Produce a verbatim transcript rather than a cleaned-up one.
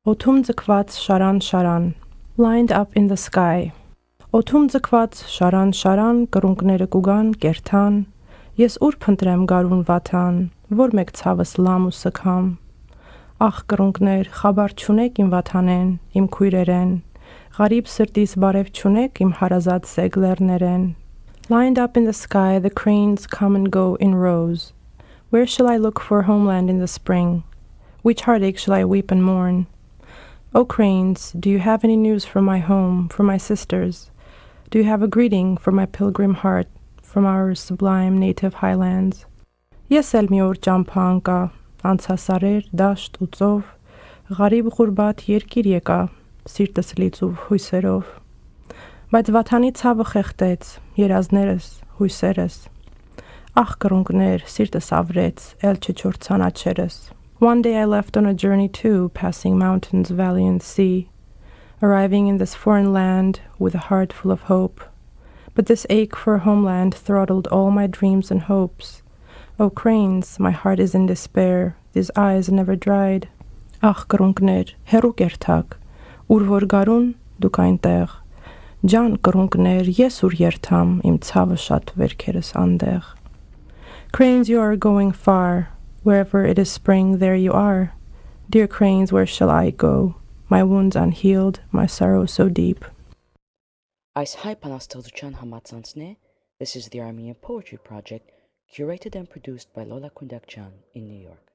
Օդում ձգված շարան շարան, lined up in the sky. Օդում ձգված շարան շարան, կռունկները կուգան, կերթան, ես ուր փնտրեմ գարուն վաթան, որ մեկ ցավս լամ ու սքամ։ Ախ կռունկներ, խաբար չունեք իմ վաթանեն, իմ քույրերեն, Ղարիբ սրտիս բարև չունեք իմ հարազատ սեգլերներեն։ Lined up in the sky, the cranes come and go in rows. Where shall I look for homeland in the spring? Which heartache shall I weep and mourn? O cranes, do you have any news from my home, from my sisters? Do you have a greeting for my pilgrim heart, from our sublime native highlands? Ես էլ մի օր ճամփա անկա, անցասարեր, դաշտ ու ծով, Ղարիբ ղուրբատ երկիր եկա, սիրտս լիցուվ հույսերով։ Բայց վաթանի ցավը խեղտեց, երազներս, հույսերս։ Ախ կռունկներ, սիրտս ավրեց, էլ չչորցան աչերս։ One day I left on a journey too, passing mountains, valley and sea, arriving in this foreign land with a heart full of hope. But this ache for a homeland throttled all my dreams and hopes. O cranes, my heart is in despair, these eyes never dried. Ach կռունկներ, հեռու կերթակ, ուր որ գարուն, դուք այնտեղ, ջան կռունկներ, ես ուր երթամ, իմ ցավը շատ վերքերս անդեղ։ Cranes, you are going far, wherever it is spring, there you are. Dear cranes, where shall I go? My wounds unhealed, my sorrow so deep. Այս հայ բանաստեղծության համացանցն է, This is the Armenian Poetry Project, curated and produced by Lola Kundakjan in New York.